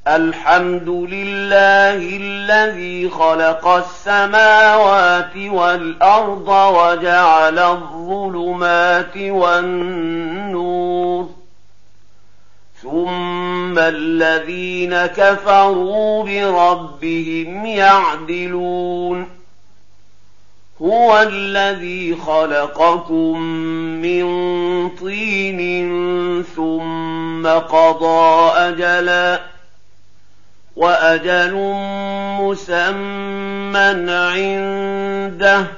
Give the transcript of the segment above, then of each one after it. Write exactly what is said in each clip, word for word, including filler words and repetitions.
الحمد لله الذي خلق السماوات والأرض وجعل الظلمات والنور ثم الذين كفروا بربهم يعدلون هو الذي خلقكم من طين ثم قضى أجلا وأجل مسمى عنده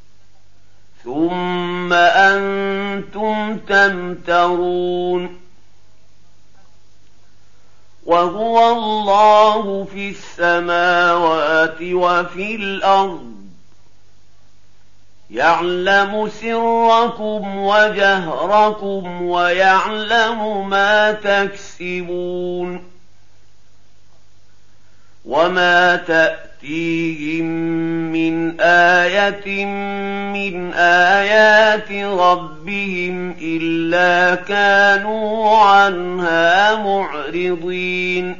ثم أنتم تمترون وهو الله في السماوات وفي الأرض يعلم سركم وجهركم ويعلم ما تكسبون وما تأتيهم من آية من آيات ربهم إلا كانوا عنها معرضين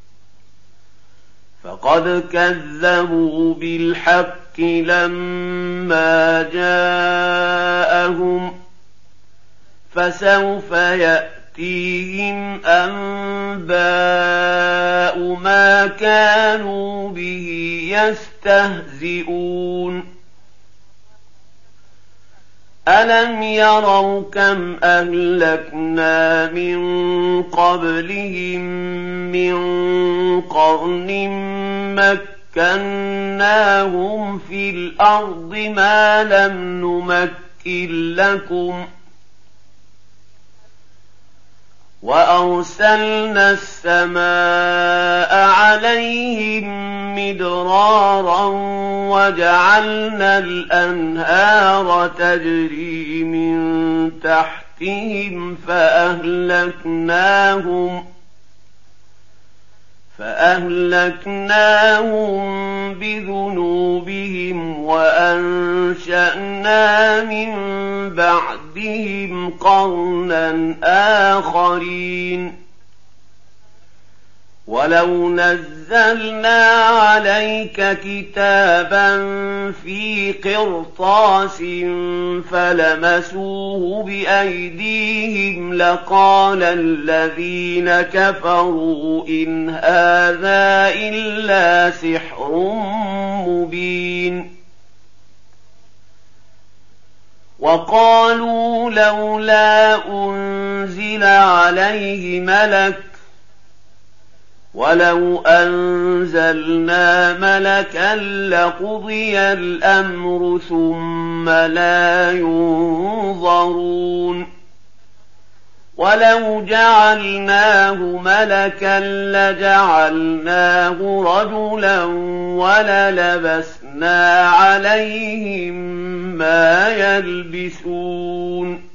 فقد كذبوا بالحق لما جاءهم فسوف يأتيهم أنباء ما كانوا به يستهزئون ألم يروا كم أهلكنا من قبلهم من قرن مكناهم في الأرض ما لم نمكن لكم وأرسلنا السماء عليهم مدرارا وجعلنا الأنهار تجري من تحتهم فأهلكناهم فأهلكناهم بذنوبهم وأنشأنا من بعدهم قرنا آخرين ولو نزلنا عليك كتابا في قرطاس فلمسوه بأيديهم لقال الذين كفروا إن هذا إلا سحر مبين وقالوا لولا أنزل عليه ملك ولو أنزلنا ملكا لقضي الأمر ثم لا ينظرون ولو جعلناه ملكا لجعلناه رجلا وللبسنا عليهم ما يلبسون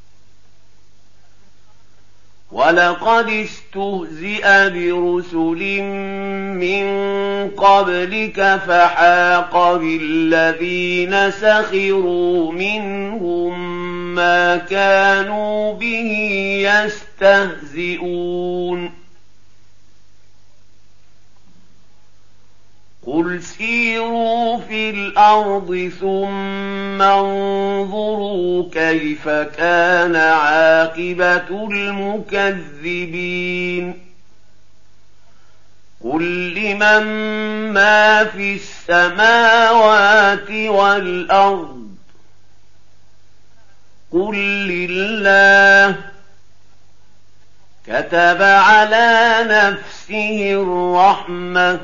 ولقد استهزئ برسل من قبلك فحاق بالذين سخروا منهم ما كانوا به يستهزئون قل سيروا في الأرض ثم انظروا كيف كان عاقبة المكذبين قل لمن ما في السماوات والأرض قل لله كتب على نفسه الرحمة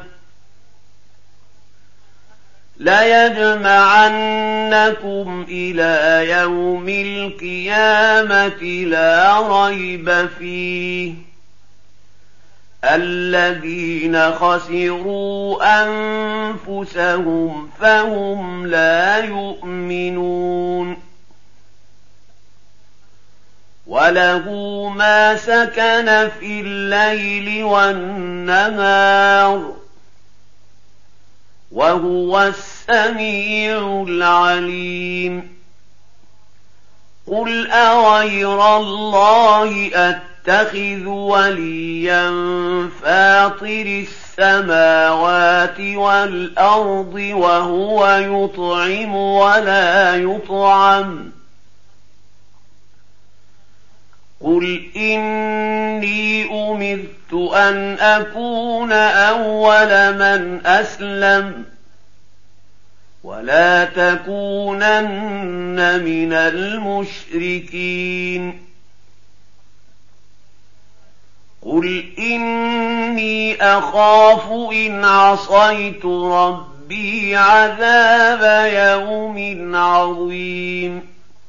ليجمعنكم إلى يوم القيامة لا ريب فيه الذين خسروا أنفسهم فهم لا يؤمنون وله ما سكن في الليل والنهار وهو السميع العليم قل أغير الله أتخذ يتخذ وليا فاطر السماوات والأرض وهو يطعم ولا يطعم قل إني أمرت أن أكون أول من أسلم ولا تكونن من المشركين قل إني أخاف إن عصيت ربي عذاب يوم عظيم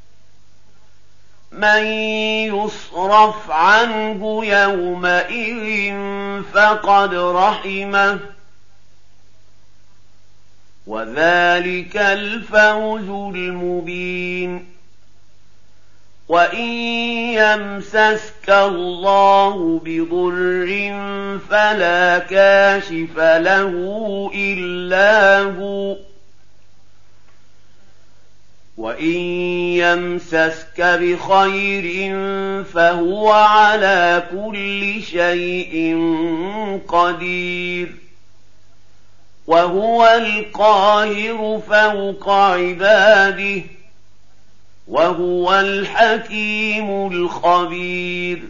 من يصرف عنه يومئذ فقد رحمه وذلك الفوز المبين وإن يمسسك الله بضر فلا كاشف له إلا هو وإن يمسسك بخير فهو على كل شيء قدير وهو القاهر فوق عباده وهو الحكيم الخبير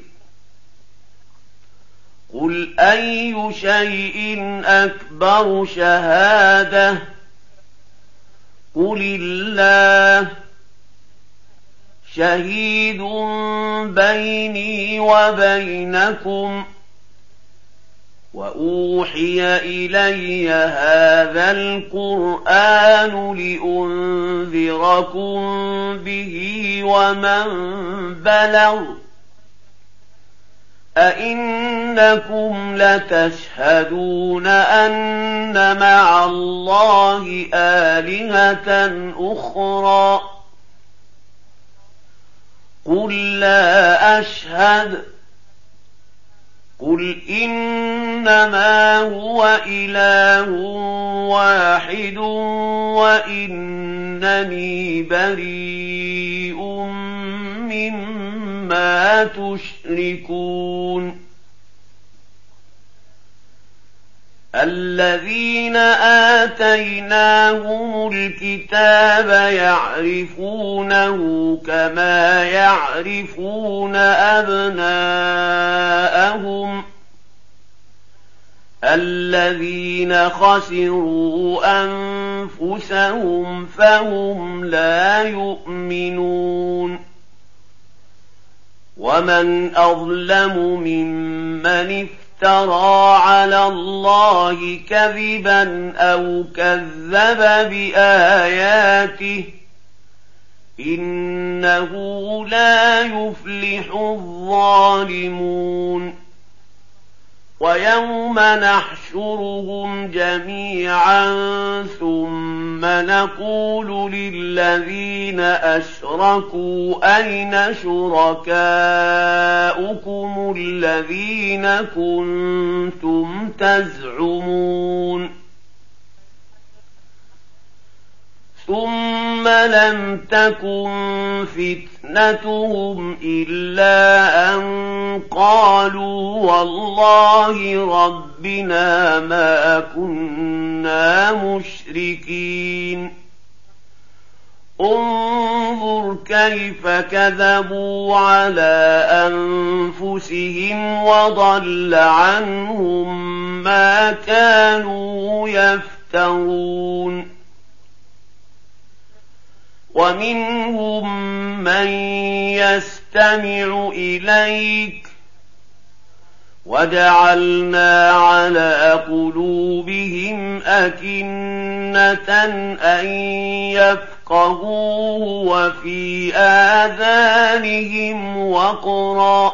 قل أي شيء أكبر شهادة قل الله شهيد بيني وبينكم وأوحي إلي هذا القرآن لأنذركم به ومن بلغ أئنكم لتشهدون أن مع الله آلهة أخرى قل لا أشهد قل إنما هو إله واحد وإنني بريء مما تشركون الذين آتيناهم الكتاب يعرفونه كما يعرفون أبناءهم الذين خسروا أنفسهم فهم لا يؤمنون ومن أظلم ممن افترى على الله كذبا أو كذب بآياته إنه لا يفلح الظالمون ويوم نحشرهم جميعا ثم نقول للذين أشركوا أين شركاؤكم الذين كنتم تزعمون ثم لم تكن فتنتهم إلا أن قالوا والله ربنا ما كنا مشركين انظر كيف كذبوا على أنفسهم وضل عنهم ما كانوا يفترون ومنهم من يستمع إليك وجعلنا على قلوبهم أكنة أن يفقهوه وفي آذانهم وقرا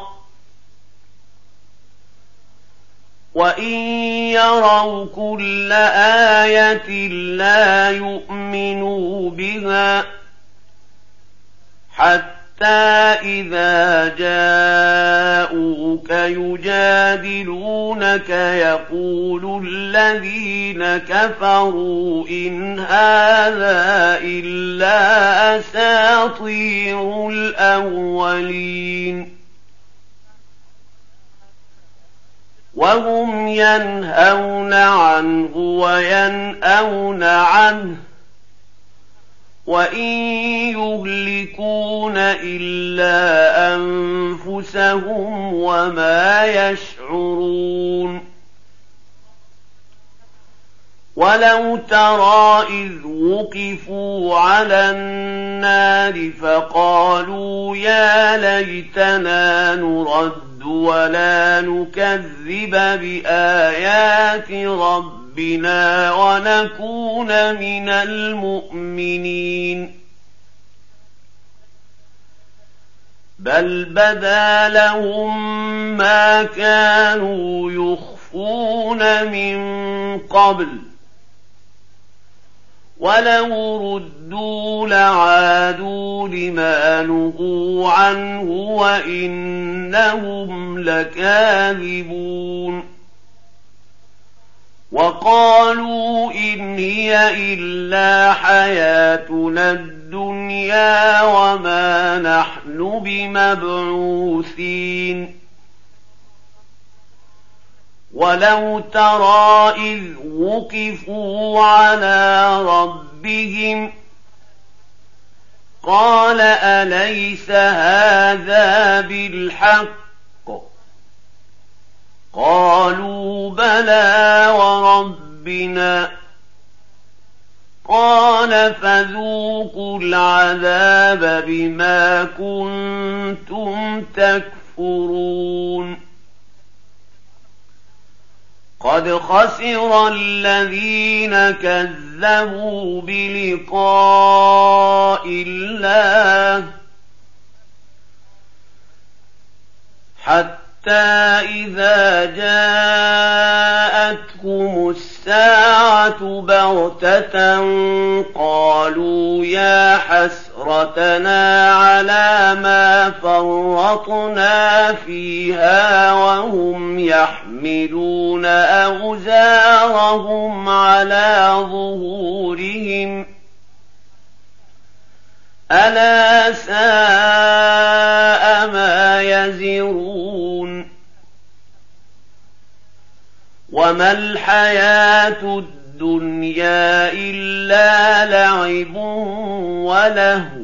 وإن يروا كل آية لا يؤمنوا بها حتى إذا جاءوك يجادلونك يقول الذين كفروا إن هذا إلا أساطير الأولين وهم ينهون عنه وينأون عنه وإن يهلكون إلا أنفسهم وما يشعرون ولو ترى إذ وقفوا على النار فقالوا يا ليتنا نرد ولا نكذب بآيات ربنا ونكون من المؤمنين بل بدا لهم ما كانوا يخفون من قبل ولو ردوا لعادوا لما نهوا عنه وإنهم لكاذبون وقالوا إن هي إلا حياتنا الدنيا وما نحن بمبعوثين ولو ترى إذ وقفوا على ربهم قال أليس هذا بالحق قالوا بلى وربنا قال فذوقوا العذاب بما كنتم تكفرون قد خسر الذين كذبوا بلقاء الله حتى إذا جاءتهم الساعة بغتة قالوا يا حسرتنا على ما فرطنا فيها وهم يحملون أوزارهم على ظهورهم ألا ساء ما يزرون وما الحياة الدنيا إلا لعب ولهو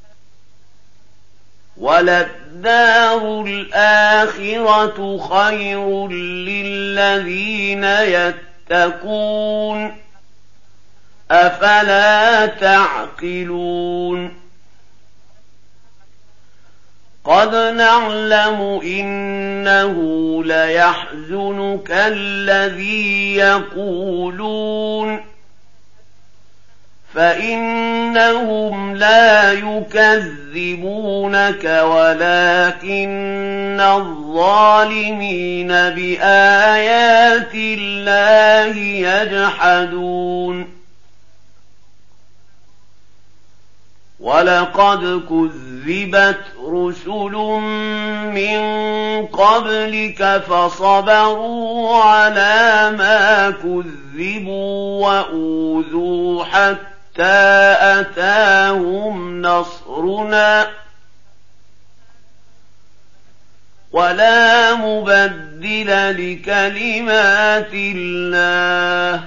وللدار الآخرة خير للذين يتقون أفلا تعقلون قد نعلم إنه ليحزنك الذي يقولون فإنهم لا يكذبونك ولكن الظالمين بآيات الله يجحدون ولقد كذبت رسل من قبلك فصبروا على ما كذبوا وأوذوا حتى أتاهم نصرنا ولا مبدل لكلمات الله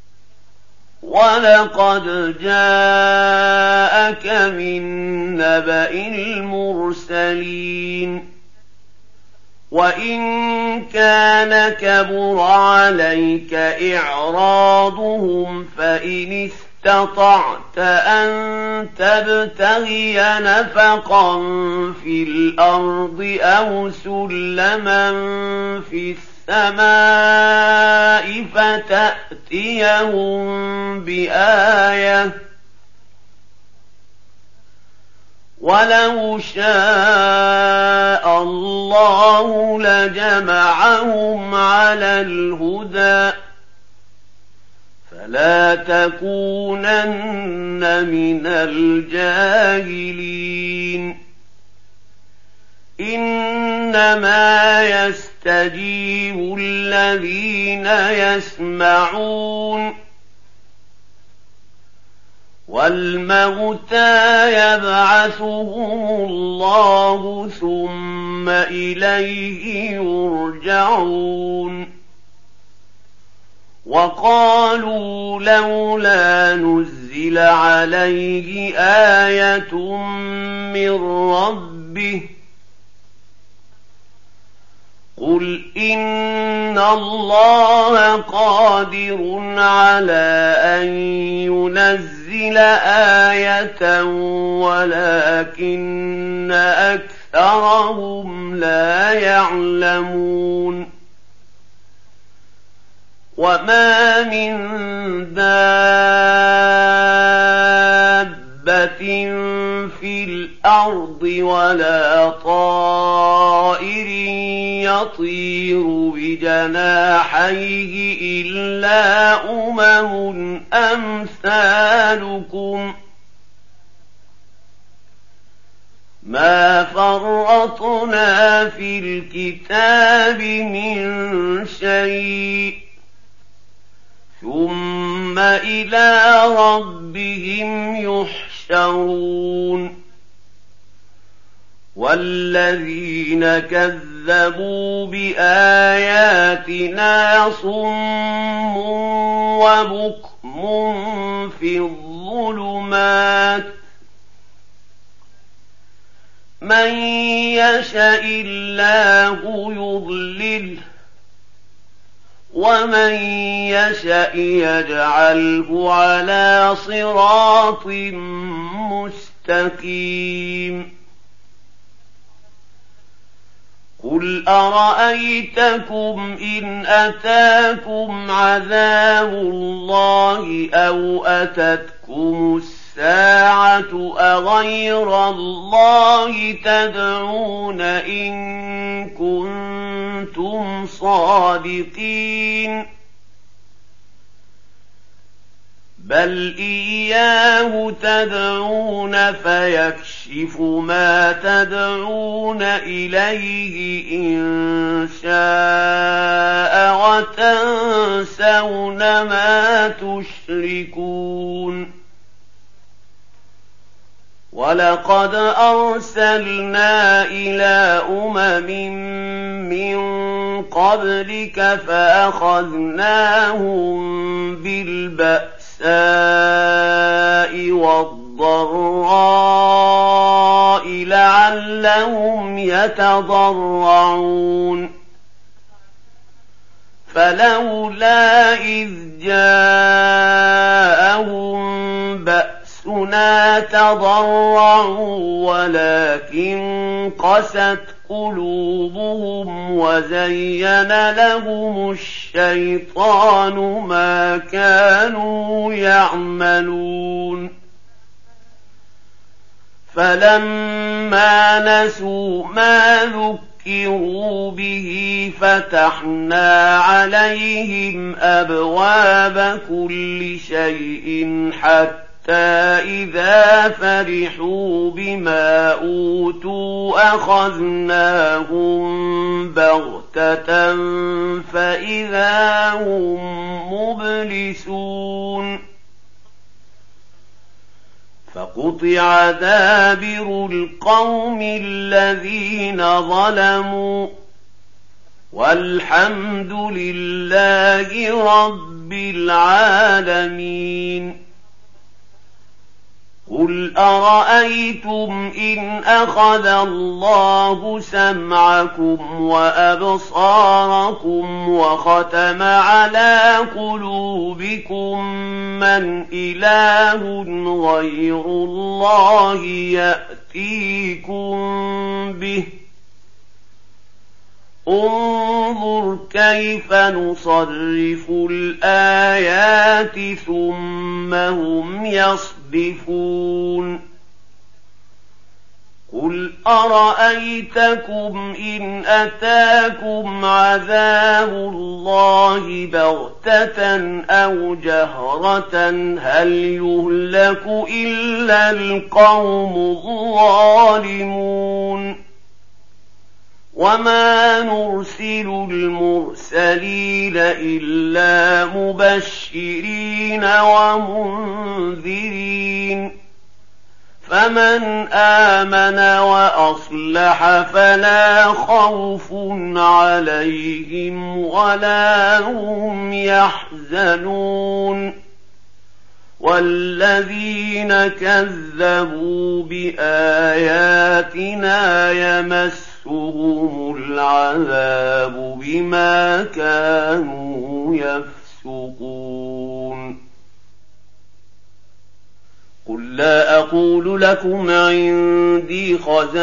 ولقد جاءك من نبأ المرسلين وإن كان كبر عليك إعراضهم فإن استطعت أن تبتغي نفقا في الأرض أو سلما في السماء السماء فتأتيهم بآية ولو شاء الله لجمعهم على الهدى فلا تكونن من الجاهلين إنما يستجيب الذين يسمعون والموتى يبعثهم الله ثم ثم إليه يرجعون وقالوا لولا نزل عليه آية من ربه قل إن الله قادر على أن ينزل آية ولكن أكثرهم لا يعلمون وما من دابة في الأرض ولا طائر يطير بجناحيه إلا أمم أمثالكم ما فرطنا في الكتاب من شيء ثم إلى ربهم يحشرون والذين كذبوا بآياتنا صم وبكم في الظلمات من يشاء الله يضلله ومن يشاء يجعله على صراط مستقيم قل أرأيتكم إن أتاكم عذاب الله أو أتتكم الساعة أغير الله تدعون إن كنتم صادقين بل إياه تدعون فيكشف ما تدعون إليه إن شاء وتنسون ما تشركون ولقد أرسلنا إلى أمم من قبلك فأخذناهم بالبأساء والضراء لعلهم يتضرعون فلولا إذ جاءهم بأسنا تضرعوا ولكن قست قلوبهم وزين لهم الشيطان ما كانوا يعملون فلما نسوا ما ذكروا به فتحنا عليهم أبواب كل شيء حتى إذا فرحوا بما أوتوا أخذناهم بغتة فإذا هم مبلسون فقطع دابر القوم الذين ظلموا والحمد لله رب العالمين قل أرأيتم إن أخذ الله سمعكم وأبصاركم وختم على قلوبكم من إله غير الله يأتيكم به انظر كيف نصرف الآيات ثم هم يصدفون قل أرأيتكم إن أتاكم عذاب الله بغتة أو جهرة هل يهلك إلا القوم الظالمون وما نرسل المرسلين إلا مبشرين ومنذرين فمن آمن وأصلح فلا خوف عليهم ولا هم يحزنون والذين كذبوا بآياتنا يمسهم العذاب بما كانوا يفسقون قل لا أقول لكم عندي خزائن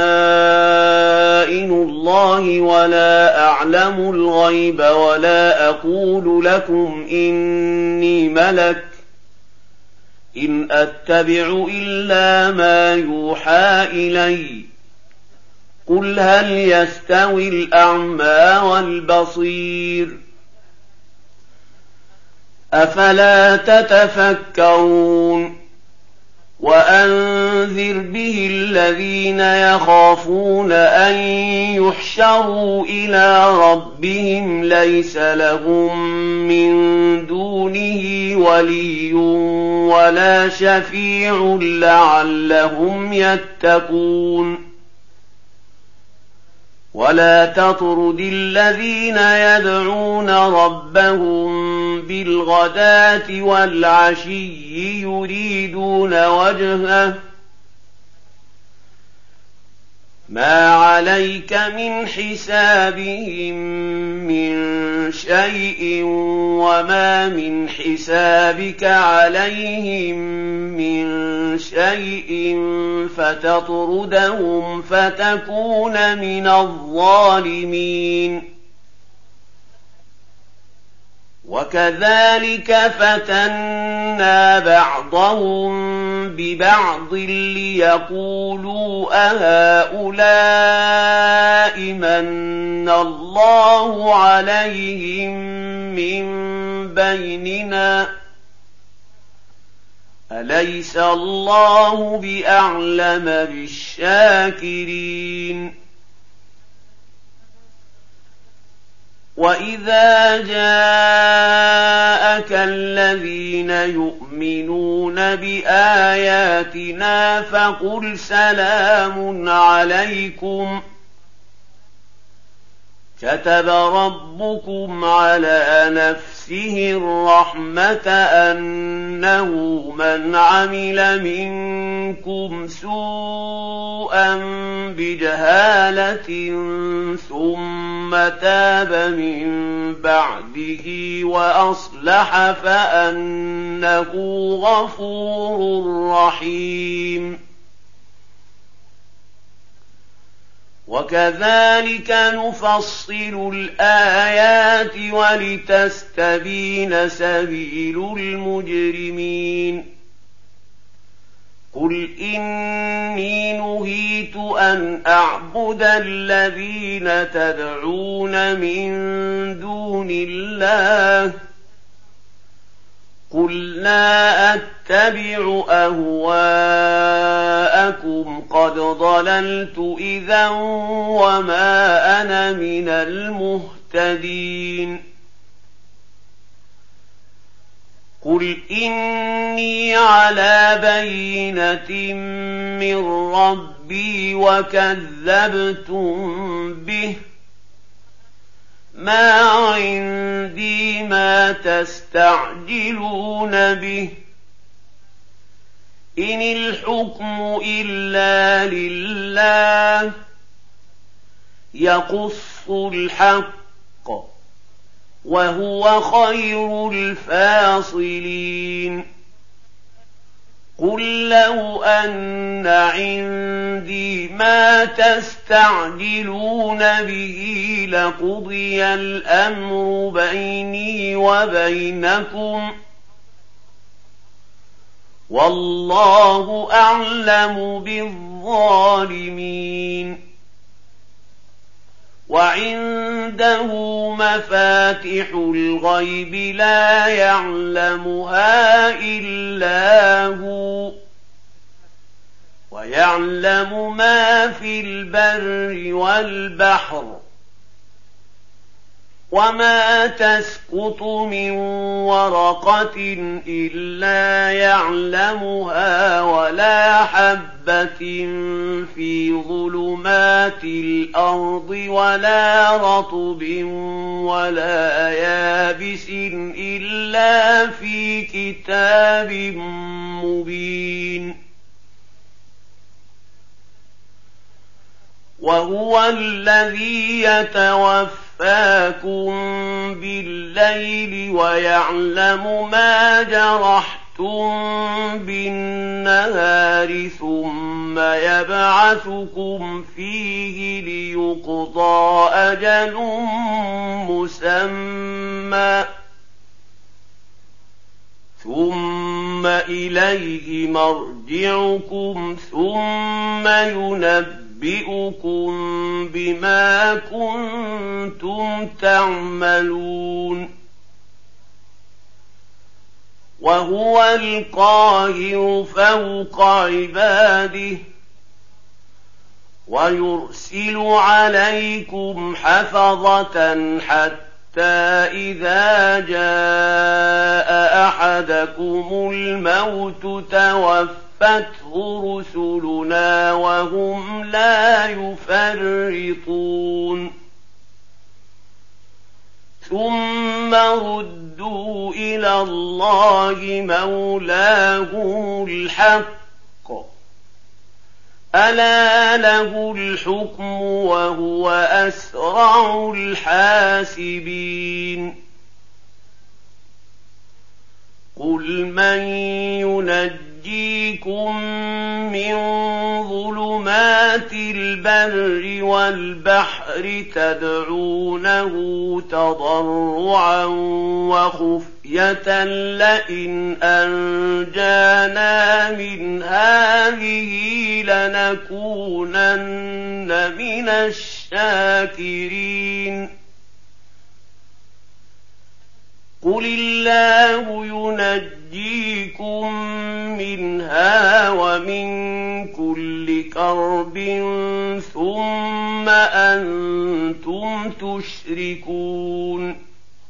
الله ولا أعلم الغيب ولا أقول لكم إني ملك إن أتبع إلا ما يوحى إلي قل هل يستوي الأعمى والبصير أفلا تتفكرون وأنذر به الذين يخافون أن يحشروا إلى ربهم ليس لهم من دونه ولي ولا شفيع لعلهم يتقون ولا تطرد الذين يدعون ربهم بالغداة والعشي يريدون وجهه ما عليك من حسابهم من شيء وما من حسابك عليهم من شيء فتطردهم فتكون من الظالمين وكذلك فتنا بعضهم ببعض ليقولوا أهؤلاء من الله عليهم من بيننا أليس الله بأعلم بالشاكرين وإذا جاءك الذين يؤمنون بآياتنا فقل سلام عليكم كتب ربكم على نفسه الرحمة أنه من عمل منكم سوءا بجهالة ثم تاب من بعده وأصلح فأنه غفور رحيم وكذلك نفصل الآيات ولتستبين سبيل المجرمين قل إني نهيت أن أعبد الذين تدعون من دون الله قل لا أتبع أهواءكم قد ضللت إذا وما أنا من المهتدين قل إني على بينة من ربي وكذبتم به ما عندي ما تستعجلون به إن الحكم إلا لله يقص الحق وهو خير الفاصلين قل لو أن عندي ما تستعجلون به لقضي الأمر بيني وبينكم والله أعلم بالظالمين وعنده مفاتح الغيب لا يعلمها إلا هو ويعلم ما في البر والبحر وَمَا تَسْقُطُ مِن وَرَقَةٍ إِلَّا يَعْلَمُهَا وَلَا حَبَّةٍ فِي ظُلُمَاتِ الْأَرْضِ وَلَا رَطْبٍ وَلَا يَابِسٍ إِلَّا فِي كِتَابٍ مُّبِينٍ. وَهُوَ الَّذِي يَتَوَفَّاكُم بِاللَّيْلِ وَيَعْلَمُ مَا جَرَحْتُم بِالنَّهَارِ ثُمَّ يَبْعَثُكُمْ فِيهِ لِيُقْضَىٰ أَجَلٌ مُّسَمًّى ثُمَّ إِلَيْهِ مَرْجِعُكُمْ ثُمَّ يُنَبِّئُكُم بِأُكُمْ بِمَا كُنتُمْ تَعْمَلُونَ. وَهُوَ الْقَاهِرُ فَوْقَ عِبَادِهِ وَيُرْسِلُ عَلَيْكُمْ حَفَظَةً حَتَّىٰ إِذَا جَاءَ أَحَدَكُمُ الْمَوْتُ توفته رسلنا وهم لا يفرطون ثم ردوا إلى الله مولاهم الحق ألا له الحكم وهو أسرع الحاسبين. قل من ينجي يُنَجِّيكُم مِّن ظُلُمَاتِ الْبَرِّ وَالْبَحْرِ تَدْعُونَهُ تَضَرُّعًا وَخُفْيَةً لَّئِنْ أَنجَانَا مِنْ هَٰذِهِ لَنَكُونَنَّ مِنَ الشَّاكِرِينَ. قُلِ اللَّهُ يُنَجِّيكُم مِّنْهَا وَمِن كُلِّ كَرْبٍ ثُمَّ أَنتُمْ تُشْرِكُونَ.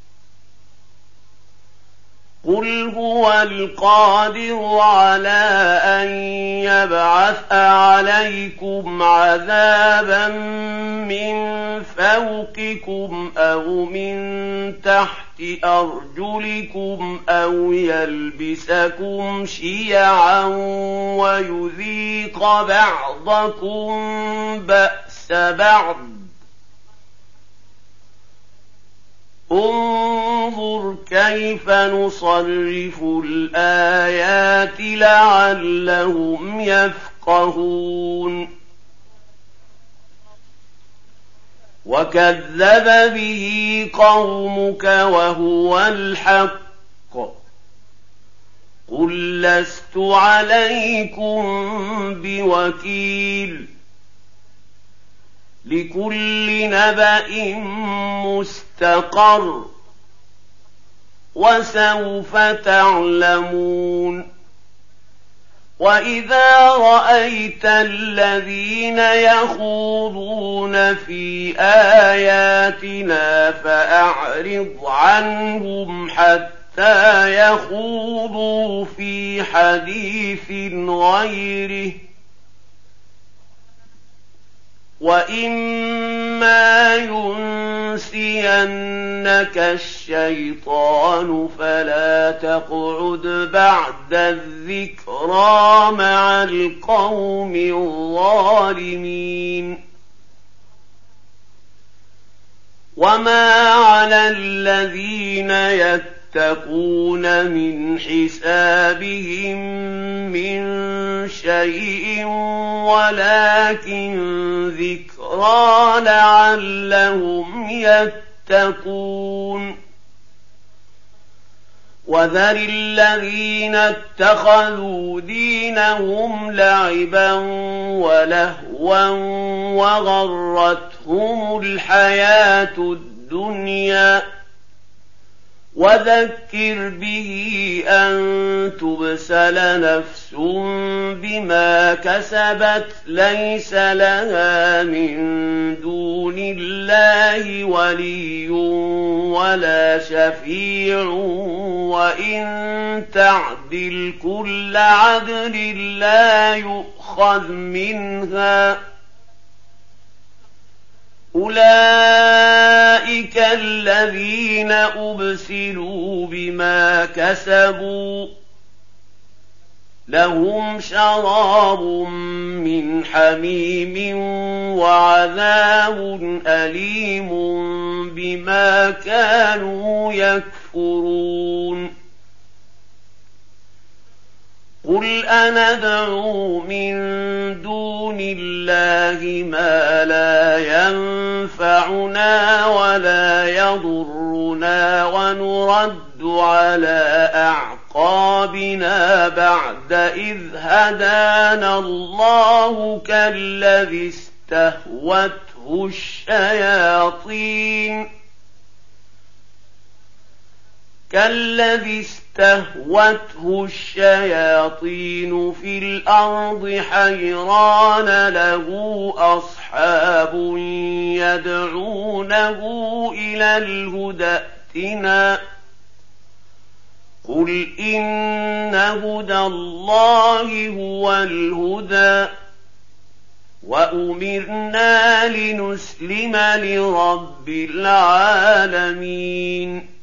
قُلْ هُوَ الْقَادِرُ عَلَىٰ أَن يَبْعَثَ عَلَيْكُمْ عَذَابًا مِّن فَوْقِكُمْ أَوْ مِن تَحْتِ أَرْجُلِكُمْ أَوْ يَلْبِسَكُمْ شِيَعًا وَيُذِيقَ بَعْضَكُم بَأْسَ بَعْضٍ. انظُرْ كَيْفَ نُصَرِّفُ الْآيَاتِ لَعَلَّهُمْ يَفْقَهُونَ. وَكَذَّبَ بِهِ قَوْمُكَ وَهُوَ الْحَقُّ قُل لَّسْتُ عَلَيْكُم بِوَكِيلٍ لِكُلِّ نَبَإٍ مُّسْتَقَرٌّ وَسَوْفَ تَعْلَمُونَ. وَإِذَا رَأَيْتَ الَّذِينَ يَخُوضُونَ فِي آيَاتِنَا فَأَعْرِضْ عَنْهُمْ حَتَّىٰ يَخُوضُوا فِي حَدِيثٍ غَيْرِهِ وَإِمَّا يُنسِيَنَّكَ الشَّيْطَانُ فَلَا تَقْعُدْ بَعْدَ الذِّكْرَىٰ مَعَ الْقَوْمِ الظَّالِمِينَ. وَمَا عَلَى الَّذِينَ يَتَّقُونَ مِنْ حِسَابِهِم مِّن شَيْءٍ وَلَٰكِن ذِكْرَىٰ لَعَلَّهُمْ يَتَّقُونَ. وَذَرِ الَّذِينَ اتَّخَذُوا دِينَهُمْ لَعِبًا وَلَهْوًا وَغَرَّتْهُمُ الْحَيَاةُ الدُّنْيَا وذكر به أن تبسل نفس بما كسبت ليس لها من دون الله ولي ولا شفيع وإن تعدل كل عدل لا يؤخذ منها أولئك الذين أبسلوا بما كسبوا لهم شراب من حميم وعذاب أليم بما كانوا يكفرون قل أندعو من دون الله ما لا ينفعنا ولا يضرنا ونرد على أعقابنا بعد إذ هدانا الله كالذي استهوته الشياطين كالذي استهوته الشياطين في الأرض حيران له أصحاب يدعونه إلى الهدى ائتنا قل إن هدى الله هو الهدى وأمرنا لنسلم لرب العالمين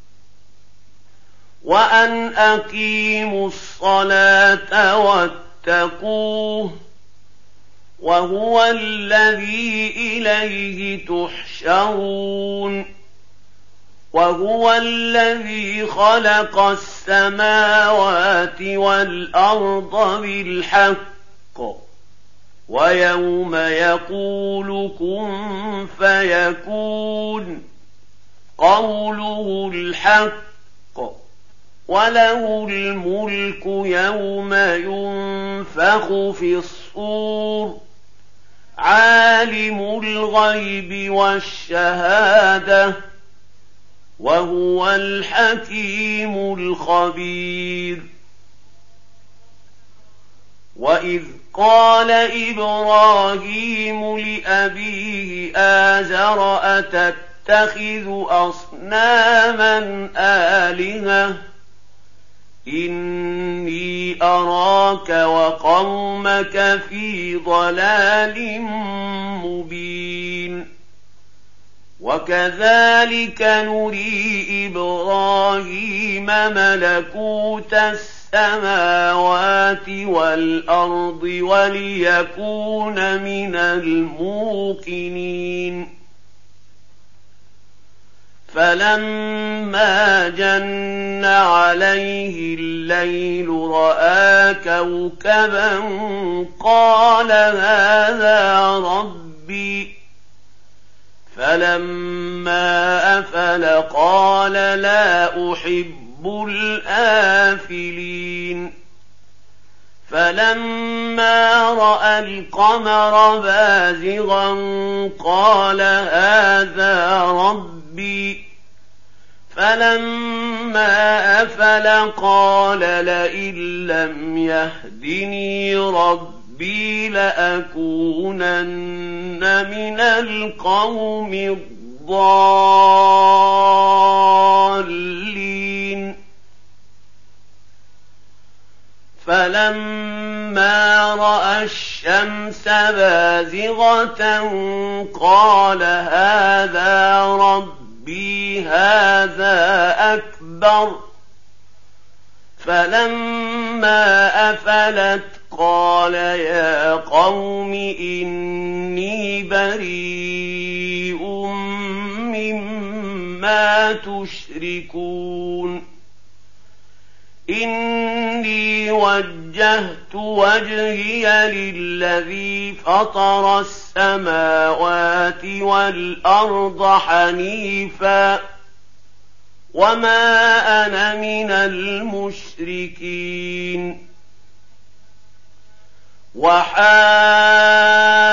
وأن أقيموا الصلاة واتقوه وهو الذي إليه تحشرون وهو الذي خلق السماوات والأرض بالحق ويوم يقول كن فيكون قوله الحق وله الملك يوم ينفخ في الصور عالم الغيب والشهادة وهو الحكيم الخبير وإذ قال إبراهيم لأبيه آزر أتتخذ أصناما آلهة إني أراك وقومك في ضلال مبين وكذلك نري إبراهيم ملكوت السماوات والأرض وليكون من الموقنين فلما جن عليه الليل رأى كوكبا قال هذا ربي فلما أفل قال لا أحب الآفلين فلما رأى القمر بازغا قال هذا ربي فلما أفل قال لئن لم يهدني ربي لأكونن من القوم الضالين فلما رأى الشمس بازغة قال هذا ربي هذا أكبر فلما أفلت قال يا قوم إني بريء مما تشركون إني وجهت وجهي للذي فطر السماوات والأرض حنيفا وما أنا من المشركين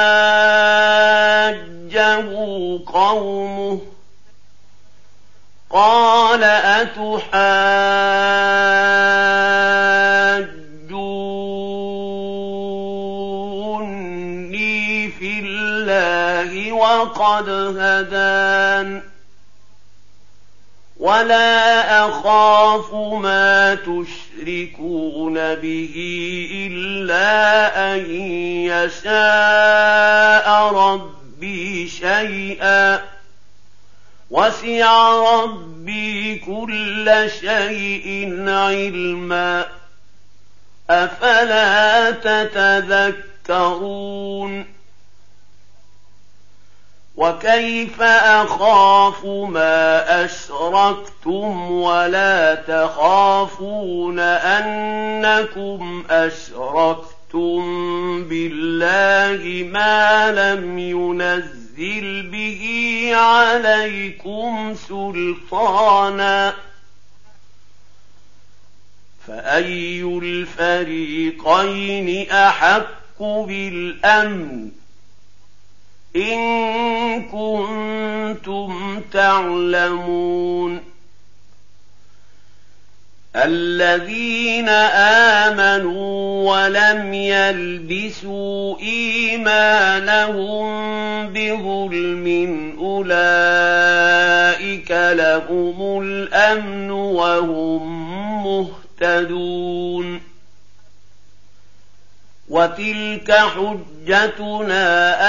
وحاجه قومه قال أتحاجوني في الله وقد هدان ولا أخاف ما تشركون به إلا أن يشاء ربي شيئا وسع ربي كل شيء علما أفلا تتذكرون وكيف أخاف ما أشركتم ولا تخافون أنكم أشركتم بالله ما لم ينزل به عليكم سلطانا فأي الفريقين أحق بالأمن إن كنتم تعلمون الذين آمنوا ولم يلبسوا إيمانهم بظلم أولئك لهم الأمن وهم مهتدون وتلك حجتنا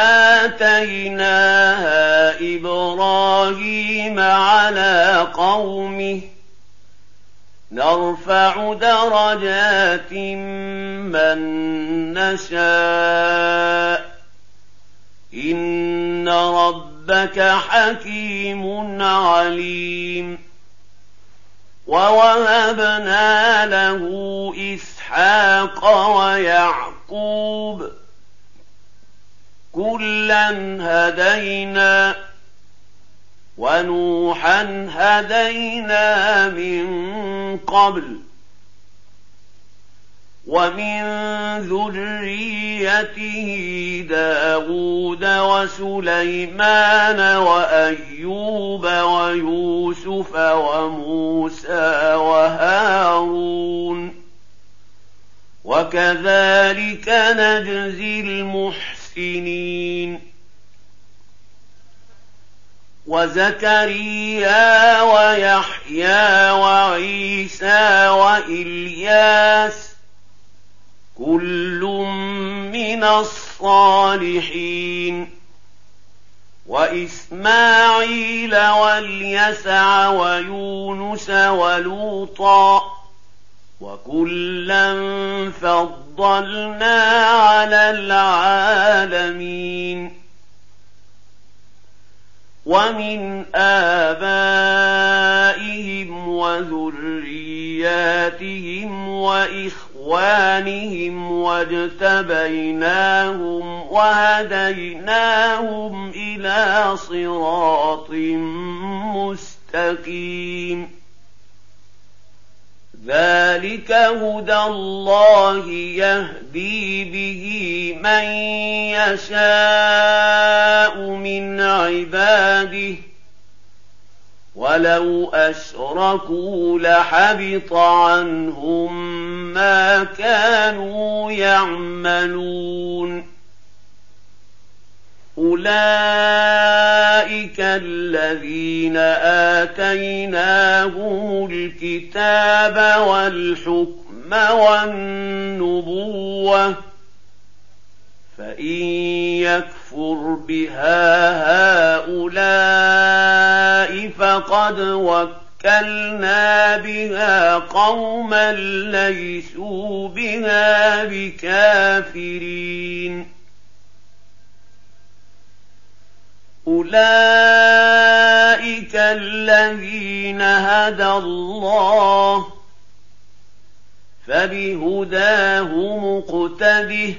آتيناها إبراهيم على قومه نرفع درجات من نشاء إن ربك حكيم عليم ووهبنا له إسحاق ويعقوب كلا هدينا ونوحا هدينا من قبل ومن ذريته داود وسليمان وأيوب ويوسف وموسى وهارون وكذلك نجزي المحسنين وزكريا ويحيى وعيسى وإلياس كل من الصالحين وإسماعيل واليسع ويونس ولوطا وكلا فضلنا على العالمين ومن آبائهم وذرياتهم وإخوانهم واجتبيناهم وهديناهم إلى صراط مستقيم ذلك هدى الله يهدي به من يشاء من عباده ولو أشركوا لحبط عنهم ما كانوا يعملون أولئك الذين آتيناهم الكتاب والحكم والنبوة فإن يكفر بها هؤلاء فقد وكلنا بها قوما ليسوا بها بكافرين أولئك الذين هدى الله فبهداه مقتده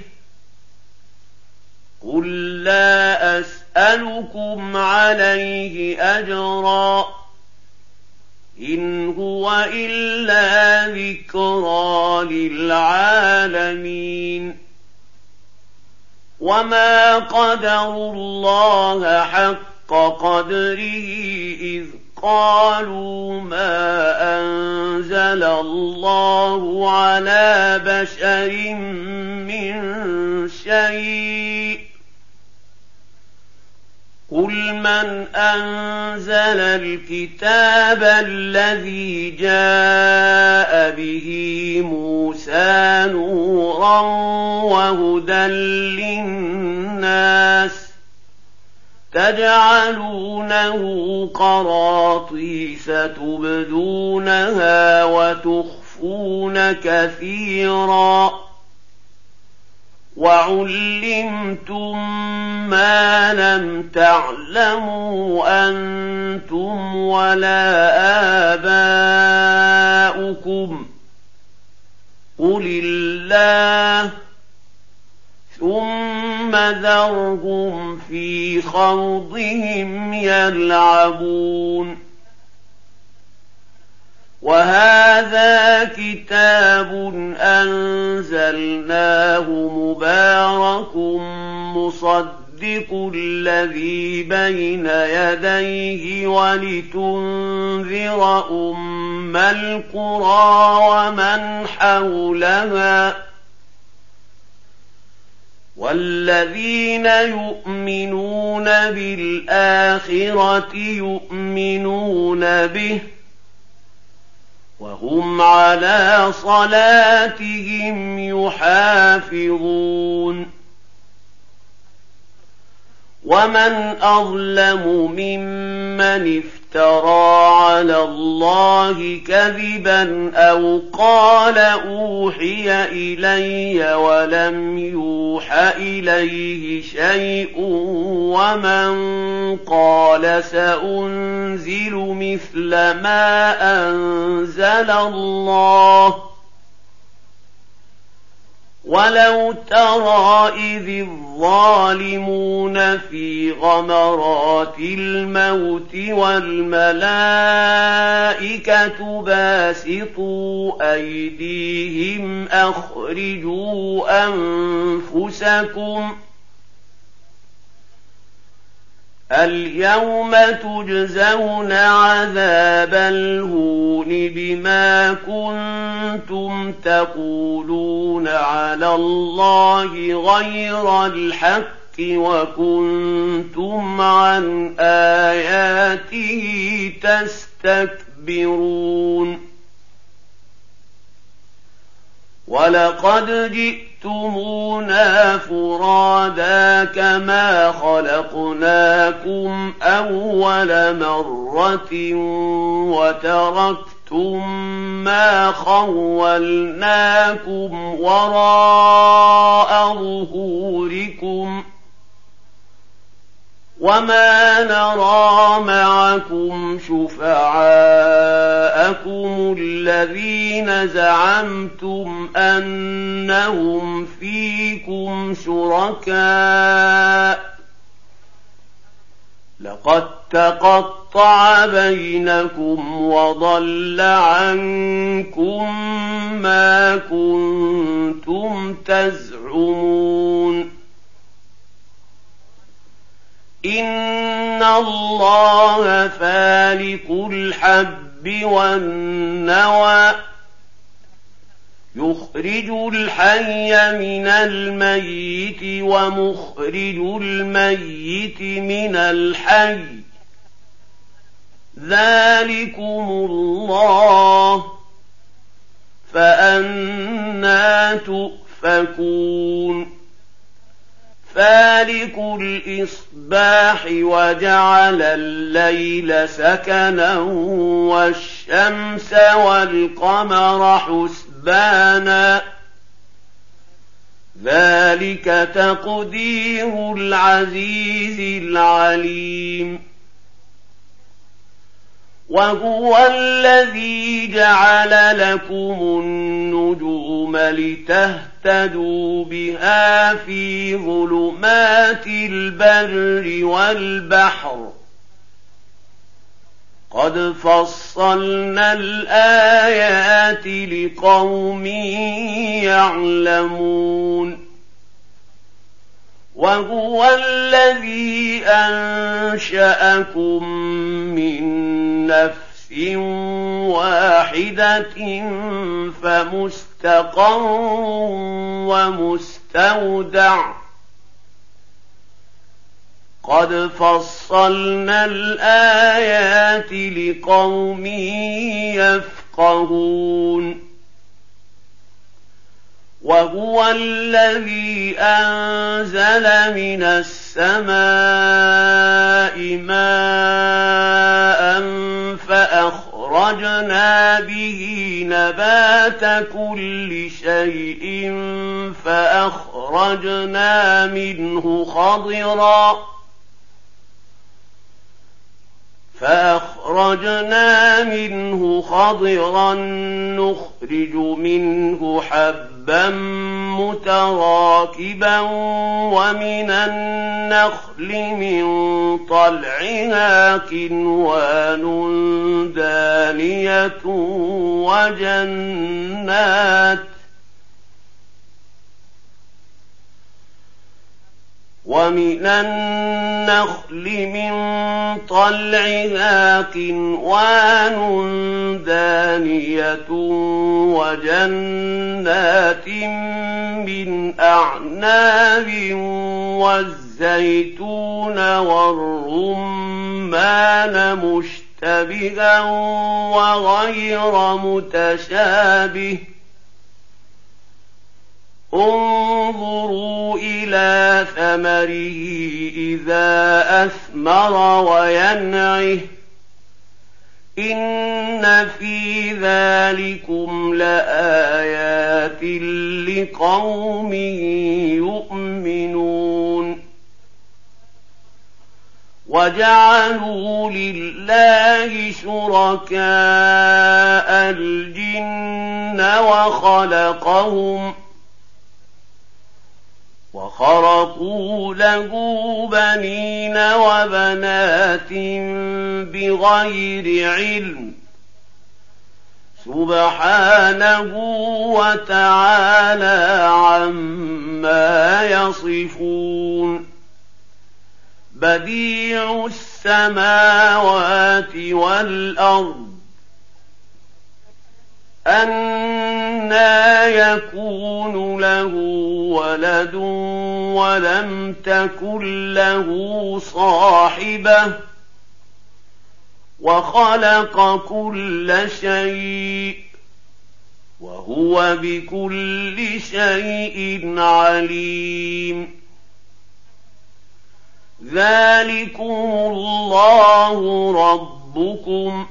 قل لا أسألكم عليه أجرا إن هو إلا ذكرى للعالمين وما قدروا الله حق قدره إذ قالوا ما أنزل الله على بشر من شيء قل من أنزل الكتاب الذي جاء به موسى نورا وهدى للناس تجعلونه قراطيس تبدونها وتخفون كثيرا وعلمتم ما لم تعلموا أنتم ولا آباؤكم قل الله ثم ذرهم في خوضهم يلعبون وهذا كتاب أنزلناه مبارك مصدق الذي بين يديه ولتنذر أم القرى ومن حولها والذين يؤمنون بالآخرة يؤمنون به وهم على صلاتهم يحافظون ومن أظلم ممن افترى على الله كذبا أو قال أوحي إلي ولم يوح إليه شيء ومن قال سأنزل مثل ما أنزل الله ولو ترى إذ الظالمون في غمرات الموت والملائكة باسطوا أيديهم أخرجوا أنفسكم اليوم تجزون عذاب الهون بما كنتم تقولون على الله غير الحق وكنتم عن آياته تستكبرون ولقد جئتمونا فرادا كما خلقناكم أول مرة وتركتم ما خولناكم وراء ظهوركم وما نرى معكم شفعاءكم الذين زعمتم أنهم فيكم شركاء لقد تقطع بينكم وضل عنكم ما كنتم تزعمون إن الله فالق الحب والنوى يخرج الحي من الميت ومخرج الميت من الحي ذلكم الله فأنى تؤفكون فالق الإصباح وجعل الليل سكنا والشمس والقمر حسبانا ذلك تقدير العزيز العليم وهو الذي جعل لكم النجوم لتهتدوا بها في ظلمات البر والبحر قد فصلنا الآيات لقوم يعلمون وهو الذي أنشأكم من نفس واحدة فمستقر ومستودع قد فصلنا الآيات لقوم يفقهون وهو الذي أنزل من السماء ماء فأخرجنا به نبات كل شيء فأخرجنا منه خضرا فأخرجنا منه خضرا نخرج منه حبا متراكبا ومن النخل من طلعها كنوان دانية وجنات ومن النخل من طلعها قنوان دانية وجنات من أعناب والزيتون والرمان مشتبها وغير متشابه انظروا إلى ثمره إذا أثمر وينعه إن في ذلكم لآيات لقوم يؤمنون وجعلوا لله شركاء الجن وخلقهم وخرقوا له بنين وبنات بغير علم سبحانه وتعالى عما يصفون بديع السماوات والأرض أنى يكون له ولد ولم تكن له صاحبة وخلق كل شيء وهو بكل شيء عليم ذلكم الله ربكم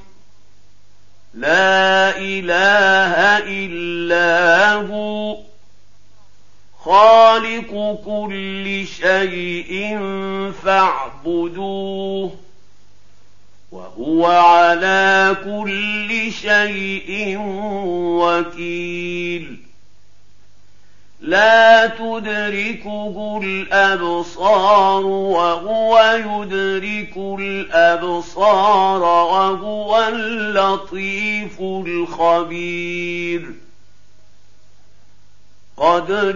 لا إله إلا هو خالق كل شيء فاعبدوه وهو على كل شيء وكيل لا تدركه الأبصار وهو يدرك الأبصار وهو اللطيف الخبير قد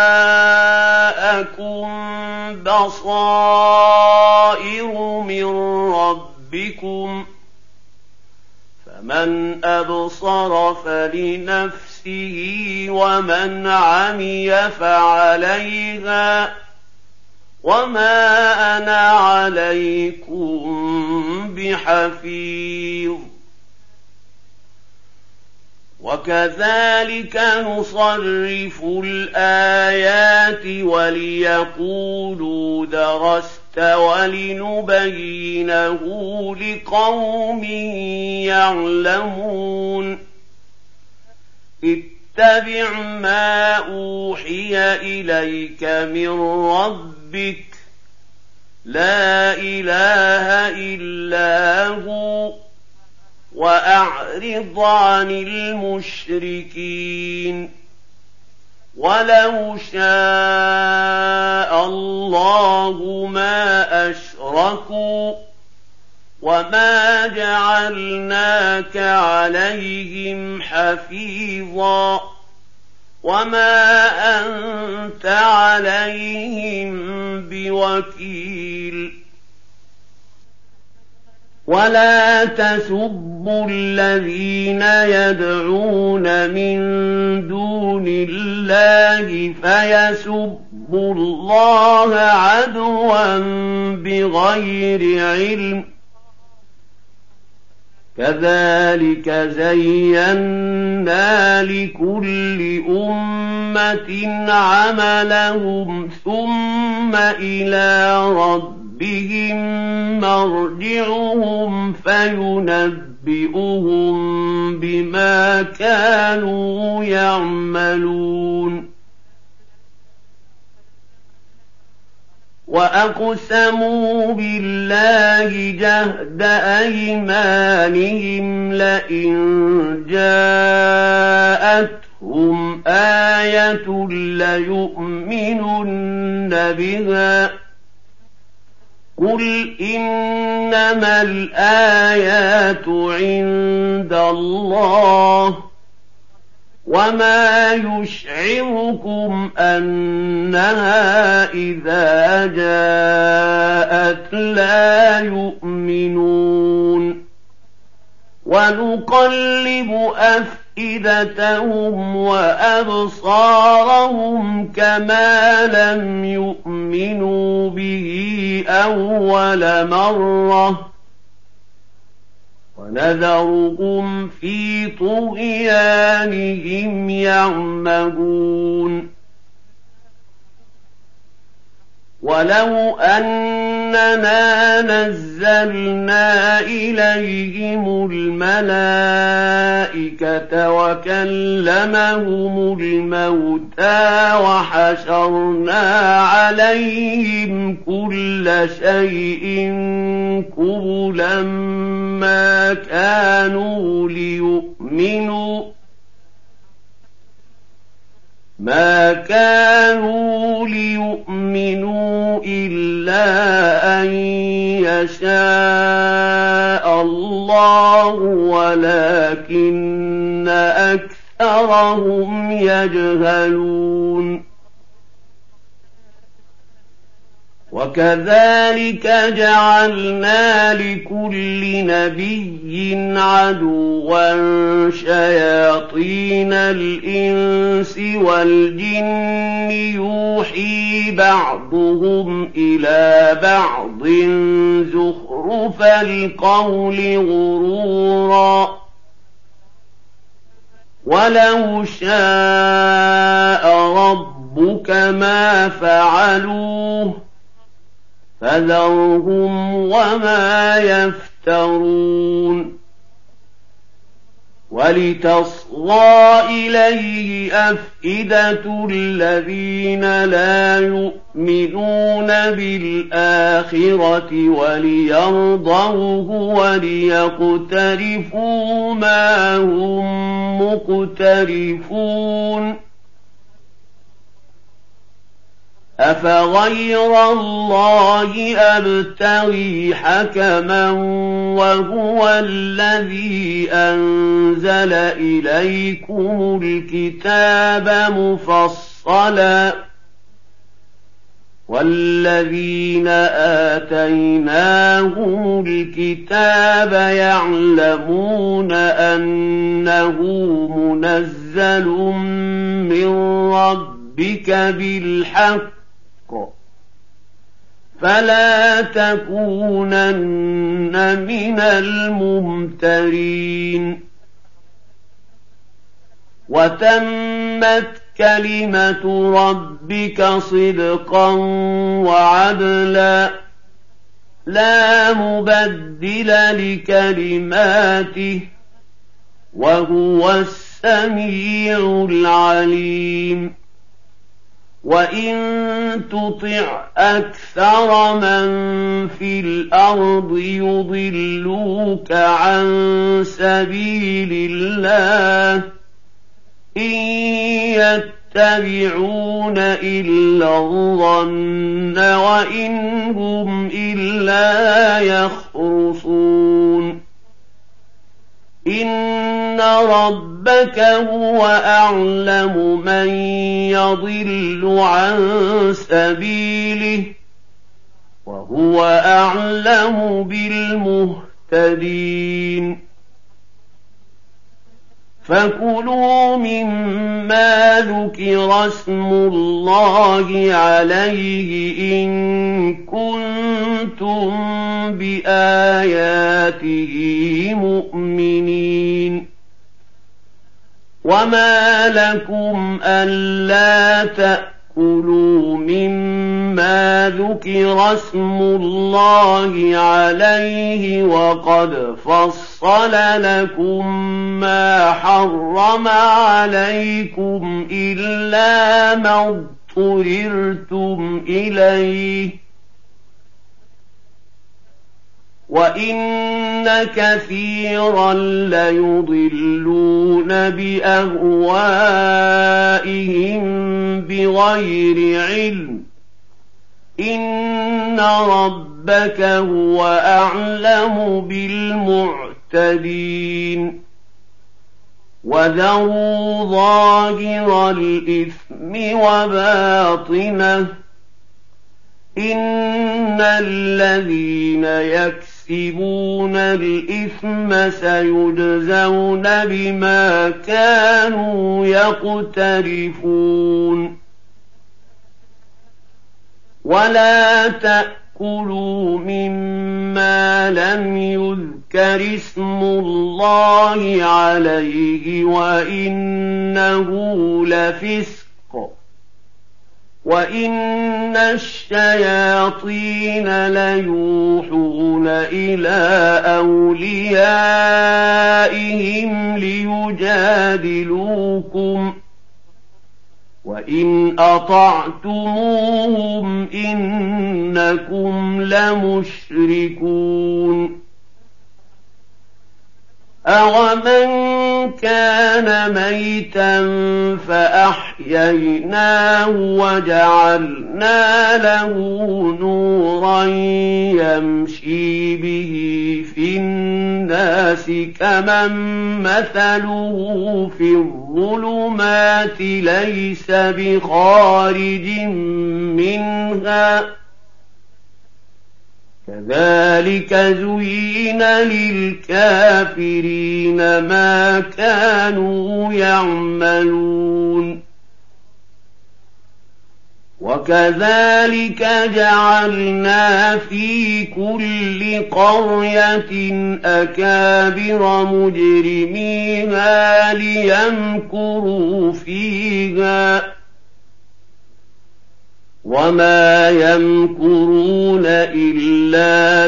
جاءكم بصائر من ربكم فمن أبصر فلنفسه ومن عمي فعليها وما أنا عليكم بحفيظ وكذلك نصرف الآيات وليقولوا درست ولنبينه لقوم يعلمون اتبع ما أوحي إليك من ربك لا إله إلا هو وأعرض عن المشركين ولو شاء الله ما أشركوا وما جعلناك عليهم حفيظا وما أنت عليهم بوكيل ولا تسبوا الذين يدعون من دون الله فيسبوا الله عدوا بغير علم كذلك زينا لكل أمة عملهم ثم إلى ربهم بهم مرجعهم فينبئهم بما كانوا يعملون وأقسموا بالله جهد أيمانهم لئن جاءتهم آية ليؤمنن بها قل إنما الآيات عند الله وما يشعركم أنها إذا جاءت لا يؤمنون ونقلب أفئدتهم وأبصارهم كما لم يؤمنوا به أول مرة ونذرهم في طغيانهم يعمهون ولو أننا نزلنا إليهم الملائكة وكلمهم الموتى وحشرنا عليهم كل شيء قبلا ما كانوا ليؤمنوا ما كانوا ليؤمنوا إلا أن يشاء الله ولكن أكثرهم يجهلون وكذلك جعلنا لكل نبي عدوا شياطين الإنس والجن يوحي بعضهم إلى بعض زخرف القول غرورا ولو شاء ربك ما فعلوه فذرهم وما يفترون ولتصغى إليه أفئدة الذين لا يؤمنون بالآخرة وليرضوه وليقترفوا ما هم مقترفون أفغير الله أبتغي حكما وهو الذي أنزل إليكم الكتاب مفصلا والذين آتيناهم الكتاب يعلمون أنه منزل من ربك بالحق فلا تكونن من الممترين وتمت كلمة ربك صدقا وعدلا لا مبدل لكلماته وهو السميع العليم وإن تطع أكثر من في الأرض يضلوك عن سبيل الله إن يتبعون إلا الظن وإن هم إلا يخرصون إن ربك هو أعلم من يضل عن سبيله وهو أعلم المعتدين فكلوا مما ذكر اسم الله عليه إن كنتم بآياته مؤمنين وما لكم ألا تأكلوا مما ذكر اسم الله عليه وقد فصل لكم ما حرم عليكم إلا ما اضطررتم إليه وإن كثيرا ليضلون بأهوائهم بغير علم إن ربك هو أعلم بالمعتدين وذروا ظاهر الإثم وباطنه إن الذين يكسبون الإثم سيجزون بما كانوا يقترفون ولا تأكلوا مما لم يذكر اسم الله عليه وإنه لفسق وإن الشياطين ليوحون إلى أوليائهم ليجادلوكم وإن أطعتموهم إنكم لمشركون أَوَمَنْ كَانَ مَيْتًا فَأَحْيَيْنَاهُ وَجَعَلْنَا لَهُ نُورًا يَمْشِي بِهِ فِي النَّاسِ كَمَنْ مَثَلُهُ فِي الظُّلُمَاتِ لَيْسَ بِخَارِجٍ مِنْهَا كذلك زين للكافرين ما كانوا يعملون وكذلك جعلنا في كل قرية أكابر مجرميها ليمكروا فيها وما يمكرون إلا